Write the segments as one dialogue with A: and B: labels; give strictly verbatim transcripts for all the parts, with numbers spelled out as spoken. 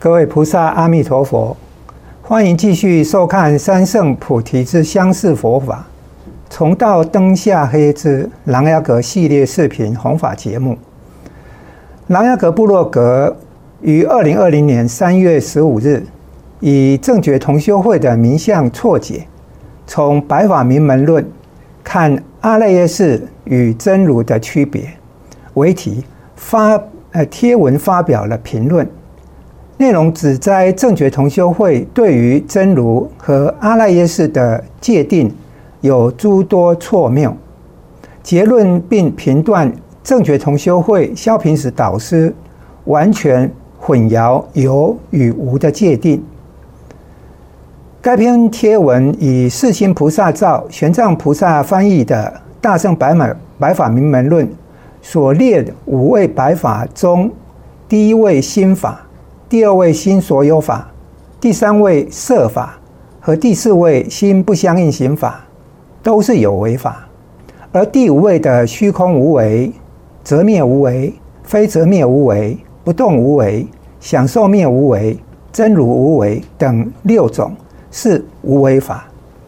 A: 各位菩萨，阿弥陀佛！欢迎继续收看三圣菩提之相似佛法，从道灯下黑之琅琊阁系列视频弘法节目。琅琊阁部落格于二零二零年三月十五日，以正觉同修会的名相错解，从白法明门论看阿赖耶识与真如的区别为题，发呃贴文发表了评论。内容指摘正觉同修会对于真如和阿赖耶识的界定有诸多错谬，结论并评断正觉同修会萧平时导师完全混淆有与无的界定。该篇贴文以世亲菩萨照玄奘菩萨翻译的《大乘白门白法明门论》所列五位白法中，第一位心法，第二位心所有法，第三位色法和第四位心不相应行法都是有为法，而第五位的虚空无为、则灭无为、非则灭无为、不动无为、享受灭无为、真如无为等六种是无为法。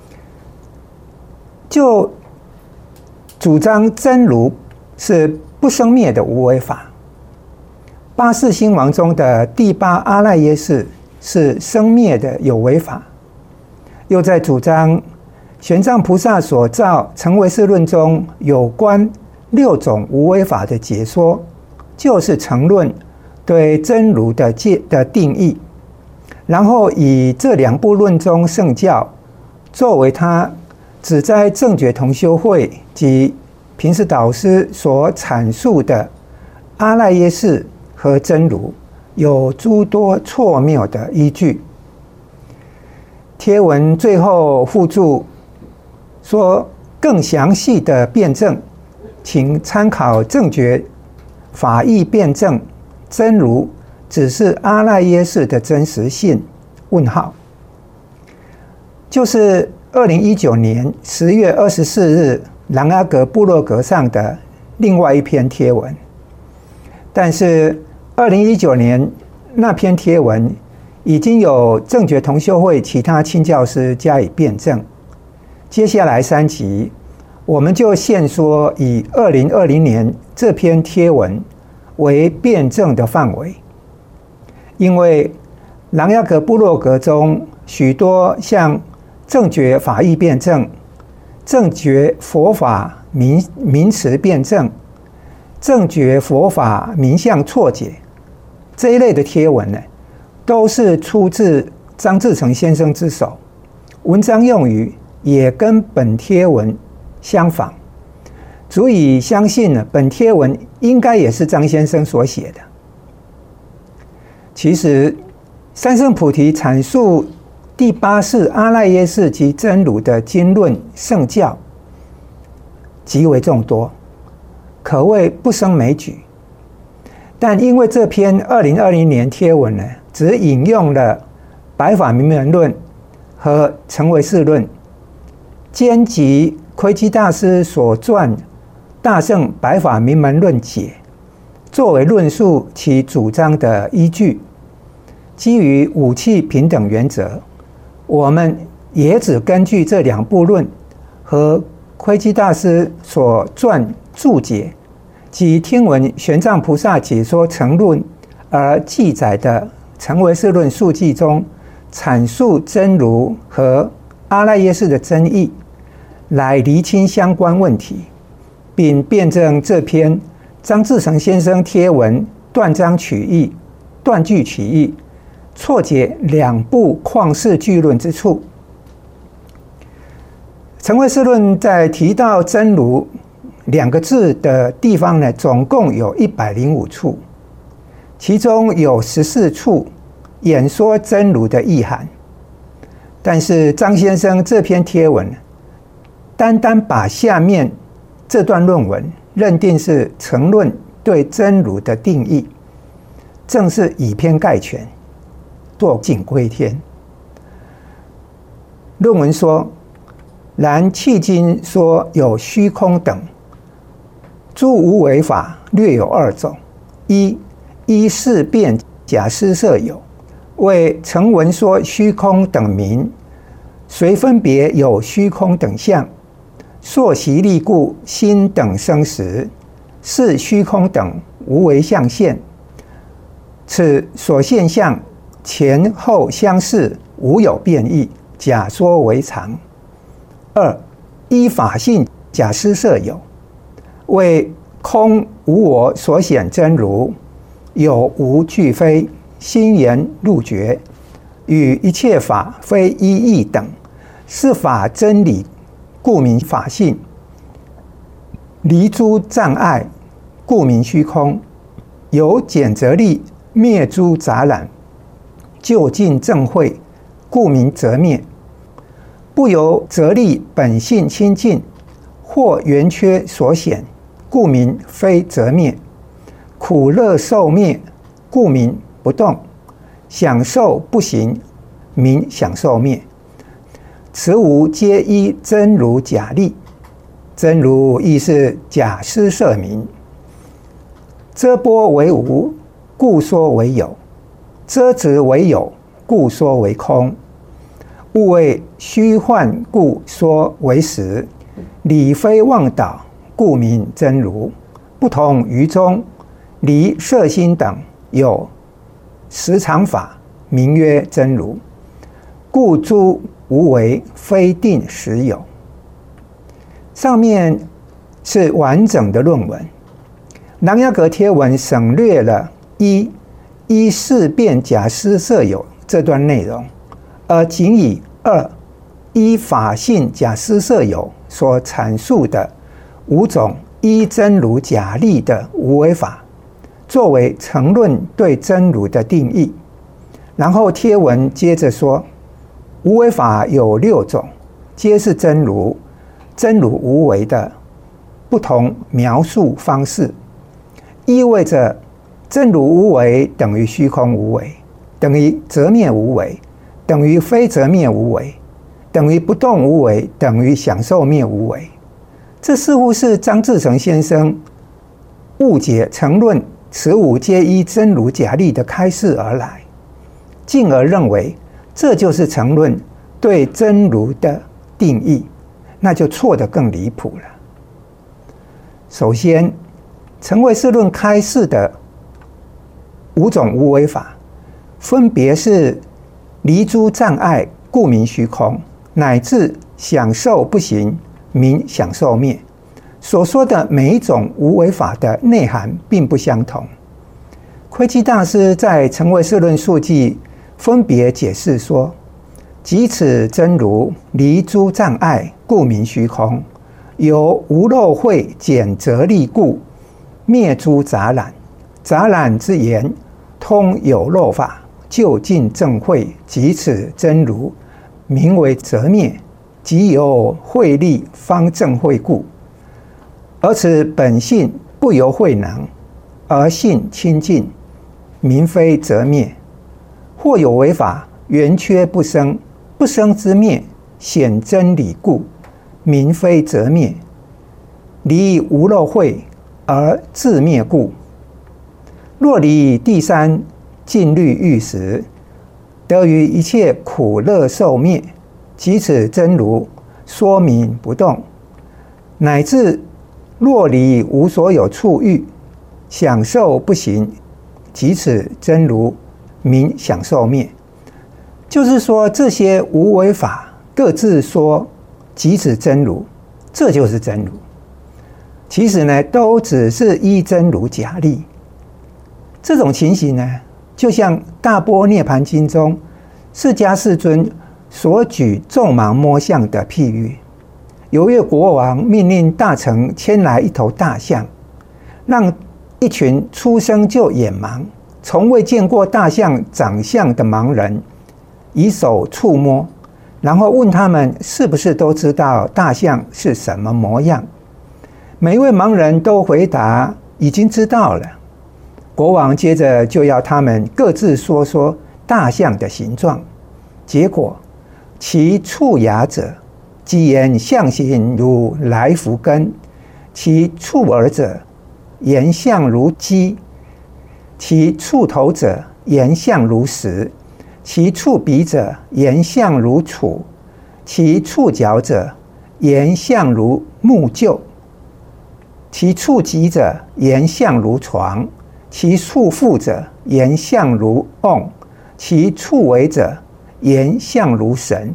A: 就主张真如是不生灭的无为法。八世心王中的第八阿赖耶识是生灭的有为法，又在主张玄奘菩萨所造成唯识论中有关六种无为法的解说，就是成论对真如的界的定义，然后以这两部论中圣教作为他指摘正觉同修会及平时导师所阐述的阿赖耶识和真如有诸多错谬的依据。贴文最后附注说，更详细的辩证请参考正觉法义辩证，真如只是阿赖耶识的真实性问号。就是二零一九年十月二十四日琅琊阁部落格上的另外一篇贴文，但是二零一九年那篇贴文已经有正觉同修会其他亲教师加以辩证。接下来三集我们就先说以二零二零年这篇贴文为辩证的范围，因为琅琊阁部落格中许多像正觉法义辩证、正觉佛法名名词辩证、正觉佛法名相错解这一类的贴文呢，都是出自张志成先生之手，文章用语也跟本贴文相仿，足以相信呢，本贴文应该也是张先生所写的。其实三圣菩提阐述第八世阿赖耶识及真如的经论圣教极为众多，可谓不胜枚举。但因为这篇二零二零年贴文呢，只引用了白法明门论和成唯识论，兼及窥基大师所撰大乘白法明门论解作为论述其主张的依据，基于武器平等原则，我们也只根据这两部论和窥基大师所撰注解及听闻玄奘菩萨解说成论而记载的成唯识论述记中阐述真如和阿赖耶识的争议，来厘清相关问题，并辩证这篇张志成先生贴文断章取义、断句取义、错解两部旷世巨论之处。成唯识论在提到真如两个字的地方呢，总共有一百零五处，其中有十四处演说真如的意涵。但是张先生这篇贴文单单把下面这段论文认定是成论对真如的定义，正是以偏概全，堕尽归天。论文说，然迄今说有虚空等诸无为法略有二种：一依事变假施设有， 为成文说虚空等名，虽分别有虚空等相，溯习力故心等生时，是虚空等无为相现。此所现象前后相似，无有变异，假说为常。二、依法性假施设有，为空无我所显真如，有无俱非，心言入觉，与一切法非一义等，是法真理，故名法性。离诸障碍，故名虚空。有减则力，灭诸杂染，究竟正慧，故名则灭。不由则力本性清净，或圆缺所显，故名非则灭。苦乐受灭，故名不动。享受不行，名享受灭。此五皆依真如假立。真如亦是假施设名。遮波为无，故说为有；遮执为有，故说为空。物为虚幻，故说为实；理非妄导，故名真如。不同于中，离摄心等有实常法，名曰真如。故诸无为，非定实有。上面是完整的论文，琅琊阁贴文省略了一依事变假施设有这段内容，而仅以二依法性假施设有所阐述的五种依真如假立的无为法，作为成论对真如的定义。然后贴文接着说，无为法有六种，皆是真如，真如无为的不同描述方式，意味着真如无为等于虚空无为，等于则灭无为，等于非则灭无为，等于不动无为，等于享受灭无为。这似乎是张志成先生误解成论此五皆依真如假立的开示而来，进而认为这就是成论对真如的定义，那就错得更离谱了。首先，成唯识论开示的五种无为法，分别是离诸障碍，故名虚空，乃至享受不行，名享受灭。所说的每一种无为法的内涵并不相同。窥基大师在成唯识论述记分别解释说，即此真如离诸障碍，故名虚空，由无漏慧减则力故，灭诸杂染。杂染之言，通有漏法，究竟正慧，即此真如，名为则灭，即由慧力方正慧故。而此本性不由慧能，而性清净，名非则灭。或有为法，圆缺不生，不生之灭，显真理故，名非则灭。离无漏慧而自灭故。若离第三禁律欲时，得于一切苦乐受灭，即此真如，说明不动。乃至若离无所有处欲，享受不行，即此真如，名享受灭。就是说，这些无为法各自说即此真如，这就是真如。其实呢，都只是依真如假立。这种情形呢，就像《大般涅盘经》中释迦世尊所举众盲摸象的譬喻。有位国王命令大臣牵来一头大象，让一群出生就眼盲、从未见过大象长相的盲人以手触摸，然后问他们是不是都知道大象是什么模样。每一位盲人都回答已经知道了。国王接着就要他们各自说说大象的形状。结果，其触牙者即言象形如来福根，其触耳者言象如鸡，其触头者言象如石， 其触鼻者，言相如杵；其触脚者，言相如木臼；其触脊者，言相如床；其触腹者，言相如瓮；其触尾者，言相如绳。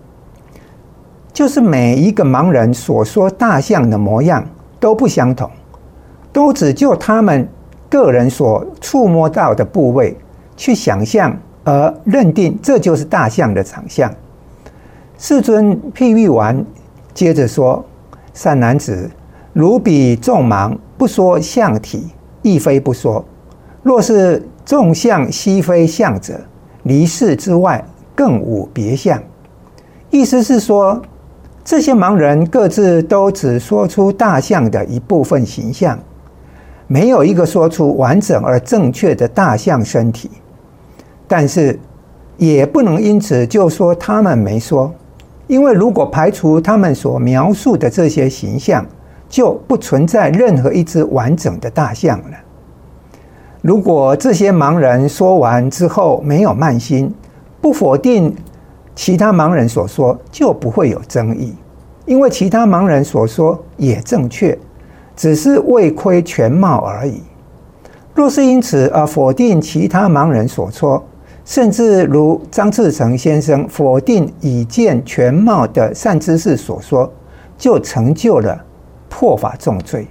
A: 就是每一个盲人所说大象的模样都不相同，都只就他们个人所触摸到的部位去想象而认定这就是大象的长相。世尊譬喻完，接着说：“善男子，如彼众盲，不说象体，亦非不说。若是众象悉非象者，离世之外，更无别象。”意思是说，这些盲人各自都只说出大象的一部分形象，没有一个说出完整而正确的大象身体。但是也不能因此就说他们没说，因为如果排除他们所描述的这些形象，就不存在任何一只完整的大象了。如果这些盲人说完之后没有慢心，不否定其他盲人所说，就不会有争议，因为其他盲人所说也正确，只是未窥全貌而已。若是因此而否定其他盲人所说，甚至如张志成先生否定已见全貌的善知识所说，就成就了破法重罪。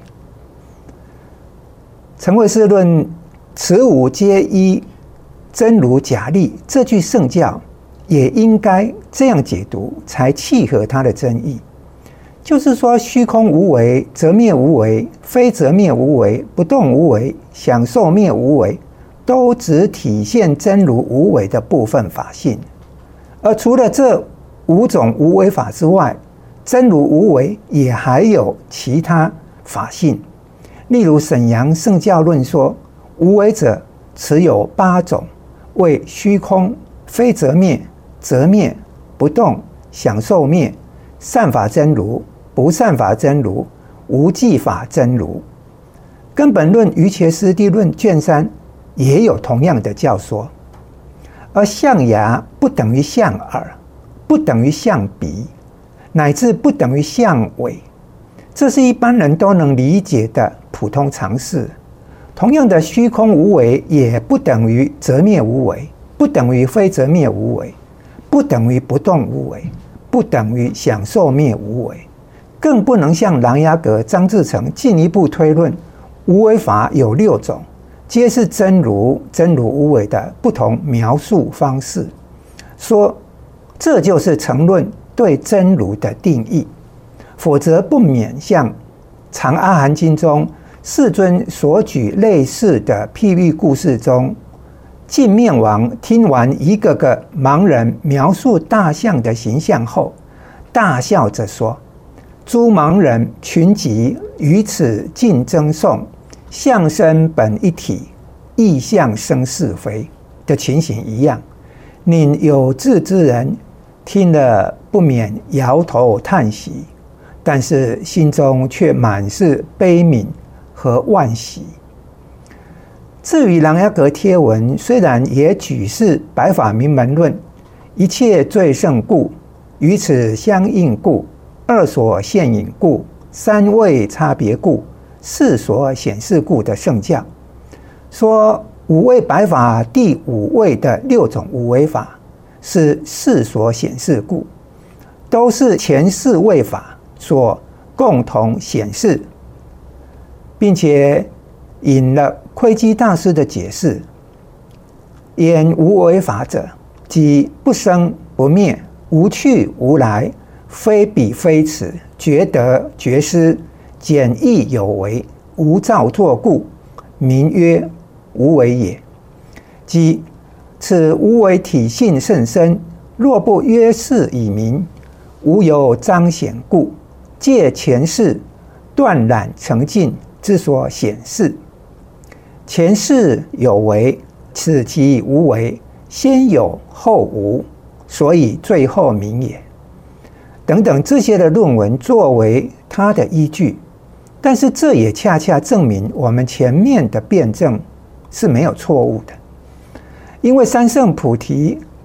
A: 陈慧思论此五皆依真如假立这句圣教，也应该这样解读，才契合它的真意。就是说，虚空无为，则灭无为；非则灭无为，不动无为，享受灭无为，都只体现真如无为的部分法性。而除了这五种无为法之外，真如无为也还有其他法性。例如沈阳圣教论说，无为者持有八种，为虚空、非则灭、则灭、不动、享受灭、善法真如、不善法真如、无记法真如。根本论瑜伽师地论卷三也有同样的教说。而象牙不等于象耳，不等于象鼻，乃至不等于象尾，这是一般人都能理解的普通常识。同样的，虚空无为也不等于则灭无为，不等于非则灭无为，不等于不动无为，不等于享受灭无为，更不能像琅琊阁张志成进一步推论，无为法有六种，皆是真如真如无为的不同描述方式，说这就是成论对真如的定义，否则不免像《长阿含经》中世尊所举类似的譬喻故事中，净面王听完一个个盲人描述大象的形象后，大笑着说：“诸盲人群集于此竞争颂，象身本一体，异象生是非”的情形一样，令有志之人听了不免摇头叹息，但是心中却满是悲悯和惋惜。至于琅琊阁贴文，虽然也举是白法明门论，一切最胜故，与此相应故，二所现影故，三位差别故，四所显示故的圣教，说五位白法第五位的六种无为法是四所显示故，都是前四位法所共同显示，并且引了窥基大师的解释：言无为法者，即不生不灭，无去无来，非彼非此，觉得觉失，简易有为，无造作故，名曰无为也。即此无为体性甚深，若不约示以明，无有彰显故，借前世断染成净之所显示。前世有为，此即无为，先有后无，所以最后明也。等等这些的论文作为他的依据，但是这也恰恰证明我们前面的辩证是没有错误的。因为三圣菩提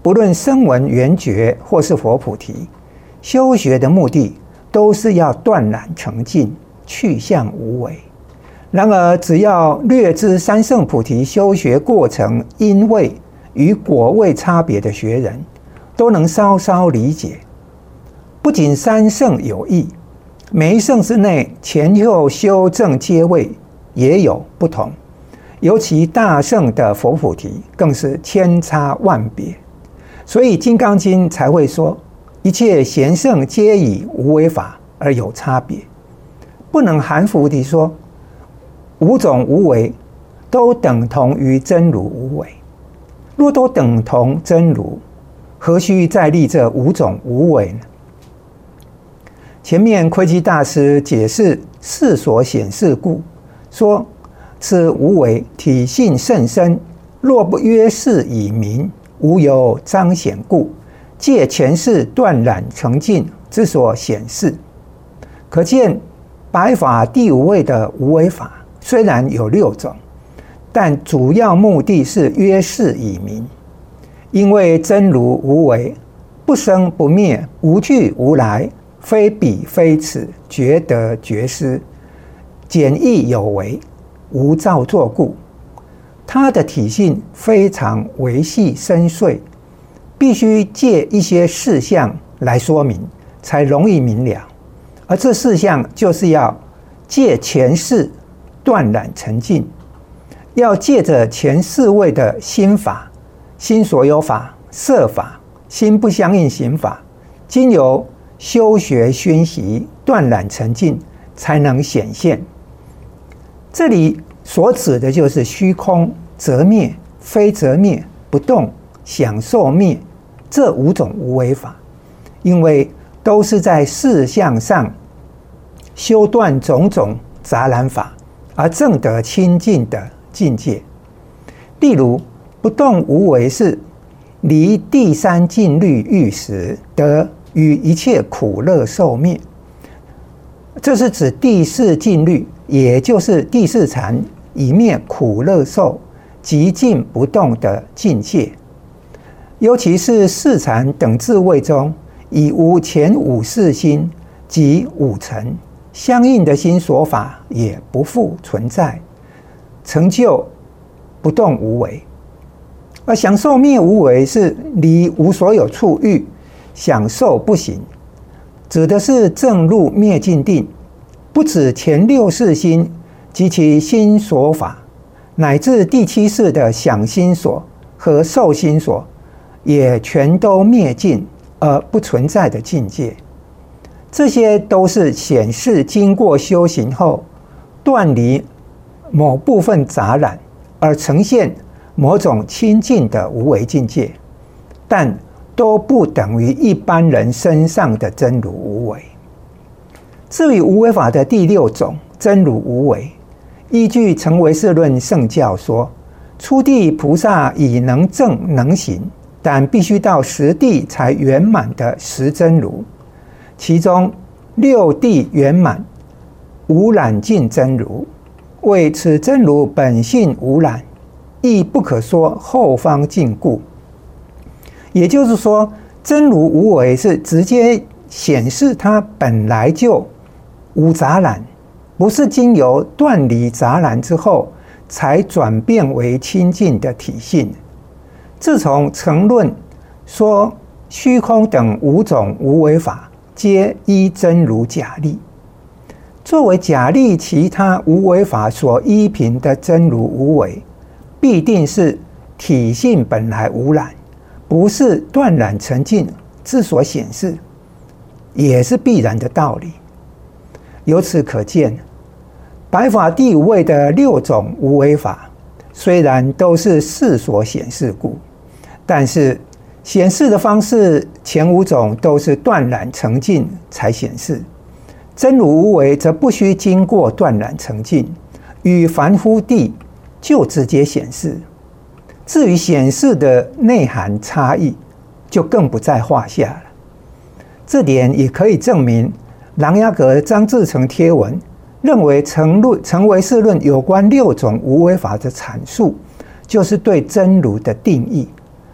A: 不论声闻缘觉或是佛菩提，修学的目的都是要断染成净，去向无为。然而，只要略知三圣菩提修学过程因位与果位差别的学人，都能稍稍理解。不仅三圣有异，每一圣之内前后修正阶位也有不同，尤其大圣的佛菩提更是千差万别。所以《金刚经》才会说，一切贤圣皆以无为法而有差别，不能含糊地说五种无为都等同于真如无为。若都等同真如，何须再立这五种无为呢？前面窥基大师解释世所显示故，说此无为体性甚深，若不约示以明，无有彰显故，借前世断染成净之所显示。可见百法第五位的无为法虽然有六种，但主要目的是约示以明。因为真如无为，不生不灭，无去无来，非彼非此，觉得觉失，简易有为，无造作故。它的体性非常微细深邃，必须借一些事项来说明，才容易明了。而这事项就是要借前世断染成净，要借着前四位的心法、心所有法、色法、心不相应行法，经由修学熏习断染成净，才能显现。这里所指的就是虚空、则灭、非则灭、不动、享受灭这五种无为法，因为都是在事相上修断种种杂染法，而证得清净的境界。例如，不动无为是离第三静虑欲时，得与一切苦乐受灭。这是指第四静虑，也就是第四禅以灭苦乐受极静不动的境界。尤其是四禅等智慧中，已无前五识心及五尘相应的心所法也不复存在，成就不动无为。而享受灭无为是离无所有处欲，享受不行，指的是正入灭尽定，不止前六识心及其心所法，乃至第七识的想心所和受心所，也全都灭尽而不存在的境界。这些都是显示经过修行后断离某部分杂染，而呈现某种清净的无为境界，但都不等于一般人身上的真如无为。至于无为法的第六种真如无为，依据成唯识论圣教说，初地菩萨已能证能行，但必须到十地才圆满的实真如。其中六地圆满无染净真如，为此真如本性无染，亦不可说后方净故。也就是说，真如无为是直接显示它本来就无杂染，不是经由断离杂染之后才转变为清净的体性。自从成论说虚空等五种无为法皆依真如假立，作为假立其他无为法所依凭的真如无为，必定是体性本来无染，不是断染成净之所显示，也是必然的道理。由此可见，百法第五位的六种无为法，虽然都是世所显示故，但是显示的方式前五种都是断染成净才显示，真如无为则不需经过断染成净，与凡夫地就直接显示。至于显示的内涵差异，就更不在话下了。这点也可以证明琅琊阁张志成贴文认为成论成唯识论有关六种无为法的阐述，就是对真如的定义，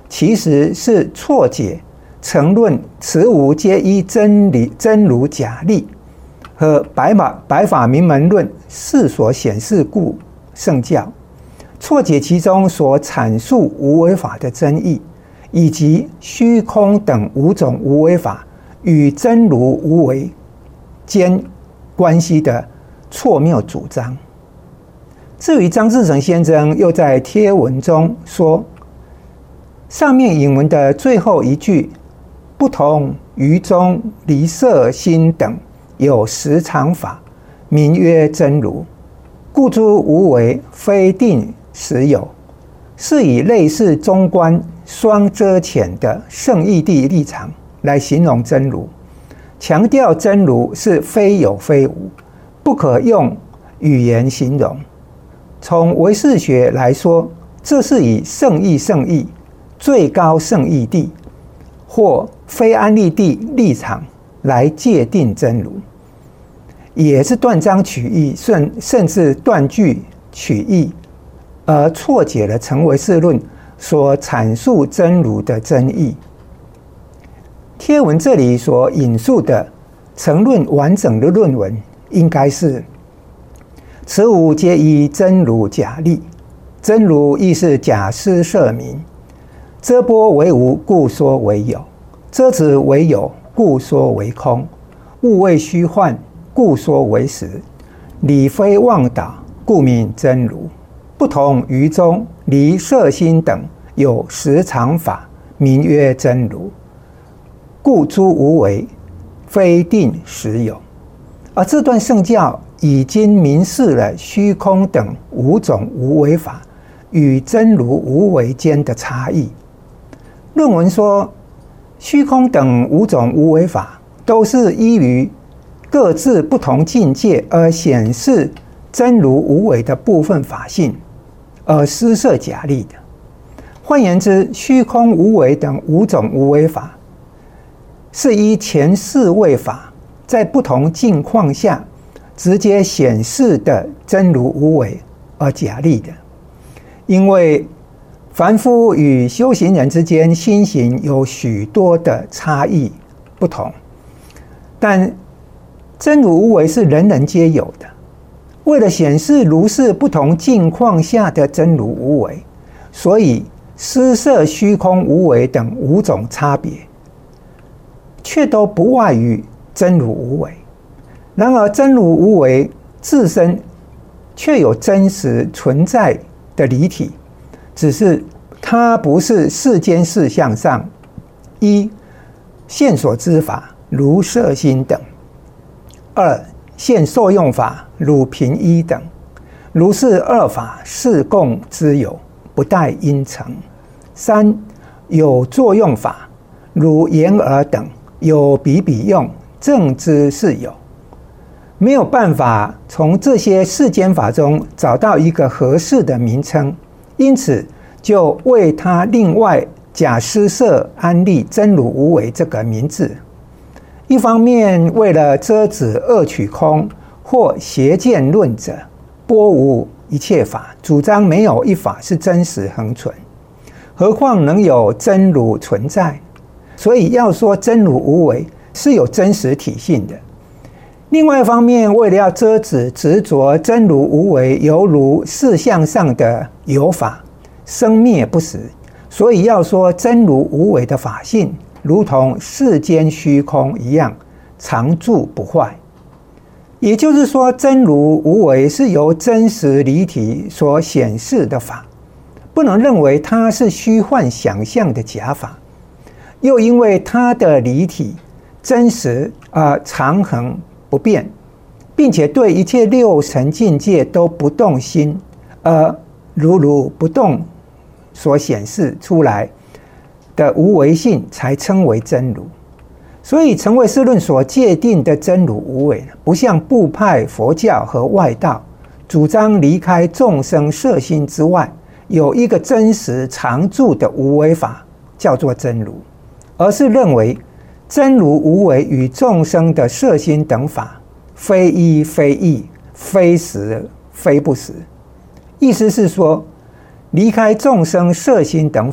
A: 其实是错解成论此无皆依真理真如假立和白法白法明门论是所显示故圣教，错解其中所阐述无为法的真义，以及虚空等五种无为法与真如无为间关系的错谬主张。至于张志成先生又在贴文中说，上面引文的最后一句不同于中离色心等有实常法，名曰真如，故诸无为非定实有，是以类似中观双遮浅的圣义谛立场来形容真如，强调真如是非有非无，不可用语言形容。从唯识学来说，这是以圣义圣义最高圣义谛或非安立谛立场来界定真如，也是断章取义，甚甚至断句取义，而错解了成唯识论所阐述真如的真义。贴文这里所引述的成论完整的论文，应该是此五皆依真如假立，真如亦是假施设名，遮波为无，故说为有；遮止为有，故说为空；物谓虚幻，故说为实；理非妄导，故名真如。不同于中离色心等有实常法，名曰真如，故诸无为非定实有。而这段圣教已经明示了虚空等五种无为法与真如无为间的差异。论文说，虚空等五种无为法都是依于各自不同境界而显示真如无为的部分法性而施设假立的。换言之，虚空无为等五种无为法是依前四位法在不同境况下直接显示的真如无为而假立的。因为凡夫与修行人之间心行有许多的差异不同，但真如无为是人人皆有的。为了显示如是不同境况下的真如无为，所以施设虚空无为等五种差别，却都不外于真如无为。然而真如无为自身却有真实存在的离体，只是它不是世间事项上一现所知法如色心等，二现受用法如平一等，如是二法是共之有，不待因成。三有作用法如眼耳等，有比比用，正知是有。没有办法从这些世间法中找到一个合适的名称，因此就为它另外假施设安立真如无为这个名字。一方面为了遮止恶取空或邪见论者拨无一切法，主张没有一法是真实恒存，何况能有真如存在，所以要说真如无为是有真实体性的。另外一方面，为了要遮止执着真如无为犹如事项上的有法生灭不实，所以要说真如无为的法性如同世间虚空一样常住不坏。也就是说，真如无为是由真实离体所显示的法，不能认为它是虚幻想象的假法。又因为它的离体真实而常恒不变，并且对一切六尘境界都不动心，而如如不动所显示出来的无为性，才称为真如。所以成唯识论所界定的真如无为，不像部派佛教和外道主张离开众生色心之外有一个真实常住的无为法叫做真如，而是认为真如无为与众生的色心等法非一非异，非实非不实。意思是说，离开众生色心等法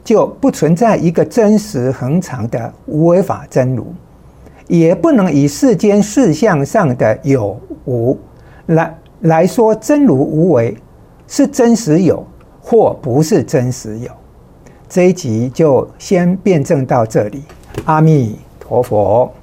A: 就不存在一个真实恒常的无为法真如，也不能以世间事相上的有无来来说真如无为是真实有或不是真实有。这一集就先辩证到这里，阿弥陀佛。